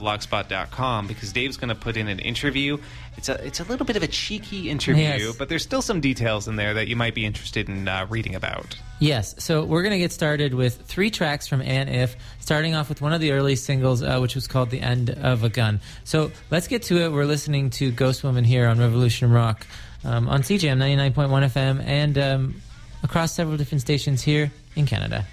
blogspot.com because Dave's going to put in an interview. It's a little bit of a cheeky interview, but there's still some details in there that you might be interested in reading about. Yes, so we're going to get started with 3 tracks from Ann If, starting off with one of the early singles, which was called The End of a Gun. So let's get to it. We're listening to Ghost Woman here on Revolution Rock on CJM 99.1 FM and across several different stations here in Canada.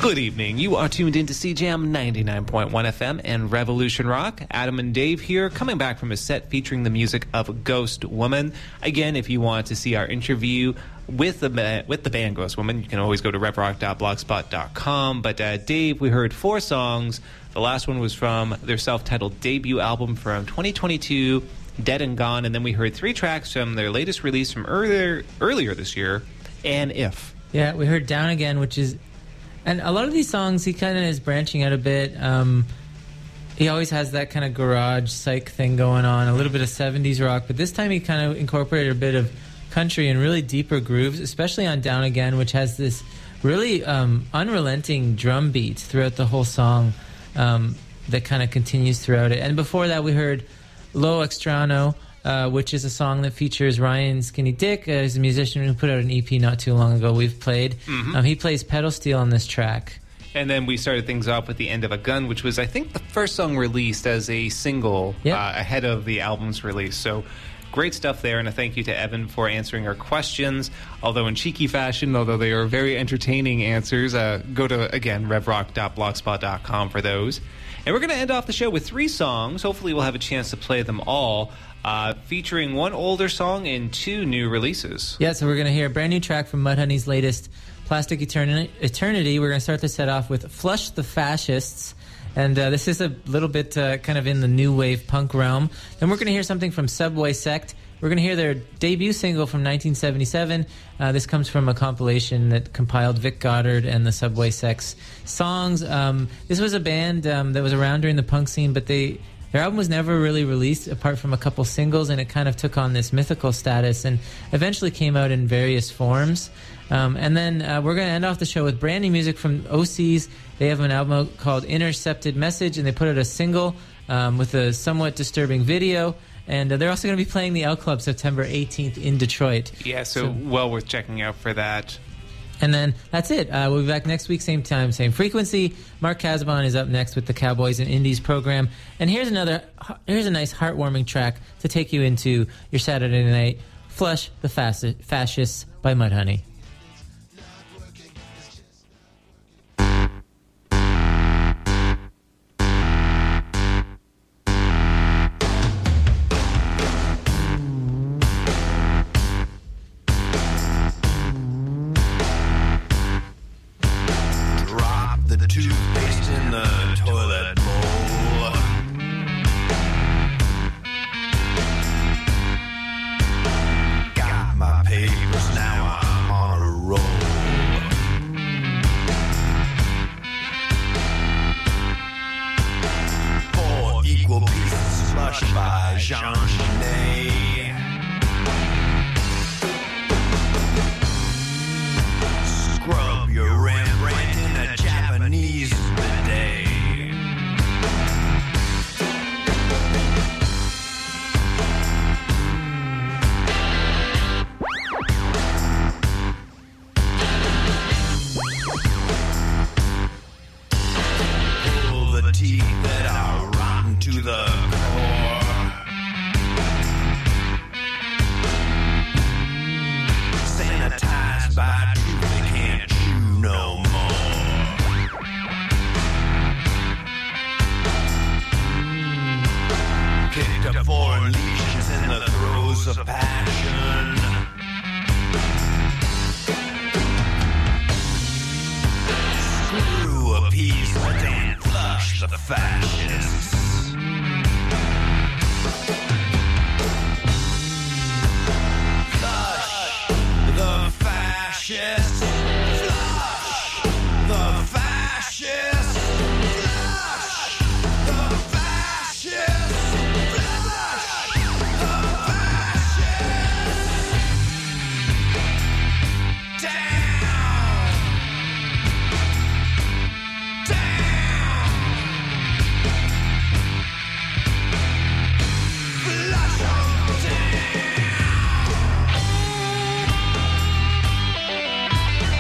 Good evening. You are tuned into CJAM 99.1 FM and Revolution Rock. Adam and Dave here, coming back from a set featuring the music of Ghost Woman. Again, if you want to see our interview with the band Ghost Woman, you can always go to revrock.blogspot.com. But Dave, we heard 4 songs. The last one was from their self-titled debut album from 2022, Dead and Gone. And then we heard 3 tracks from their latest release from earlier this year, And If. Yeah, we heard Down Again, which is... And a lot of these songs, he kind of is branching out a bit. He always has that kind of garage psych thing going on, a little bit of 70s rock. But this time he kind of incorporated a bit of country and really deeper grooves, especially on Down Again, which has this really unrelenting drum beat throughout the whole song that kind of continues throughout it. And before that, we heard Lo Extraño, which is a song that features Ryan Skinny Dick. He's a musician who put out an EP not too long ago we've played. Mm-hmm. He plays pedal steel on this track. And then we started things off with The End of a Gun, which was, I think, the first song released as a single ahead of the album's release. So great stuff there, and a thank you to Evan for answering our questions. Although in cheeky fashion, although they are very entertaining answers, go to, again, revrock.blogspot.com for those. And we're going to end off the show with 3 songs. Hopefully we'll have a chance to play them all. Featuring 1 older song and 2 new releases. Yeah, so we're going to hear a brand new track from Mudhoney's latest Plastic Eternity. We're going to start the set off with Flush the Fascists. And this is a little bit kind of in the new wave punk realm. Then we're going to hear something from Subway Sect. We're going to hear their debut single from 1977. This comes from a compilation that compiled Vic Goddard and the Subway Sect's songs. This was a band that was around during the punk scene, but their album was never really released apart from a couple singles, and it kind of took on this mythical status and eventually came out in various forms. And then we're going to end off the show with brand new music from OCs. They have an album called Intercepted Message, and they put out a single with a somewhat disturbing video. And they're also going to be playing the L Club September 18th in Detroit. Yeah, so well worth checking out for that. And then that's it. We'll be back next week, same time, same frequency. Mark Casabon is up next with the Cowboys and Indies program. And here's a nice heartwarming track to take you into your Saturday night. Flush the Fascists by Mudhoney. Toothpaste in the toilet bowl. Got my papers, now I'm on a roll. Four equal pieces flushed by Jean Genet. Scrub your Rembrandt in a Japanese bidet. Pull the teeth that are rotten to the core. Sanitized by truth they can't chew no more. Kicked up foreign lesions in the throes of passion. Screw appeasement and flush the fascists. Flush the fascists. Flush the fascists. Flush the fascists. Flush the fascists. Down. Flush 'em down.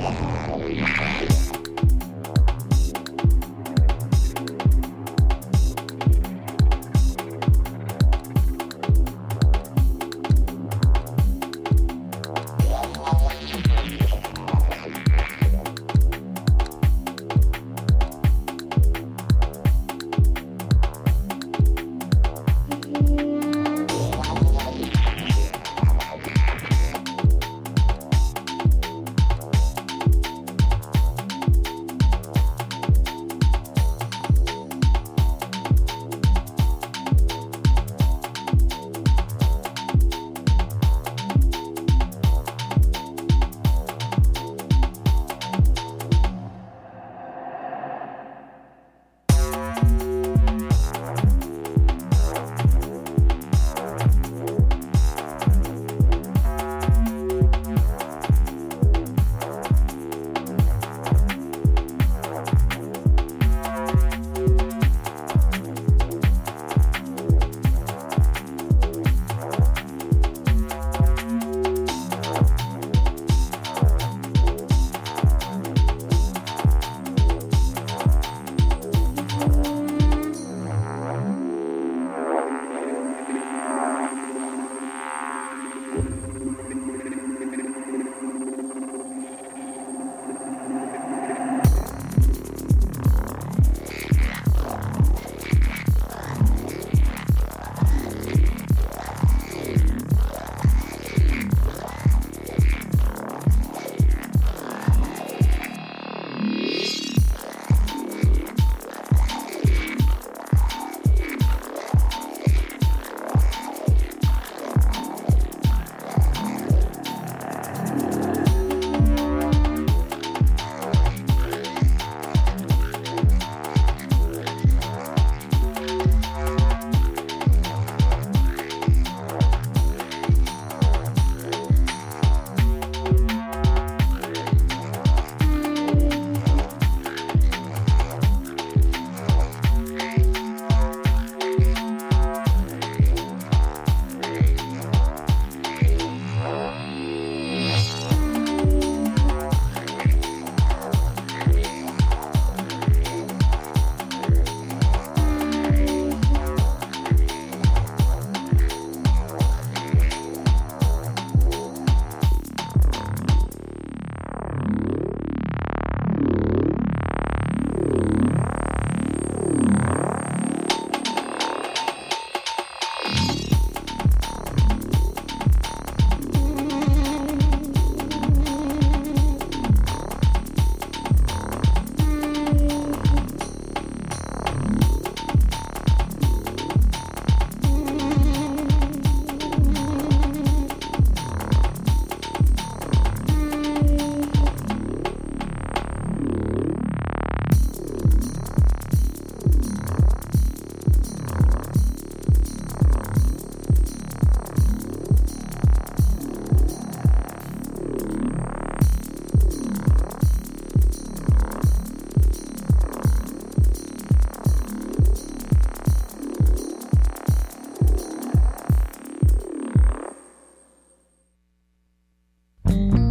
Bye.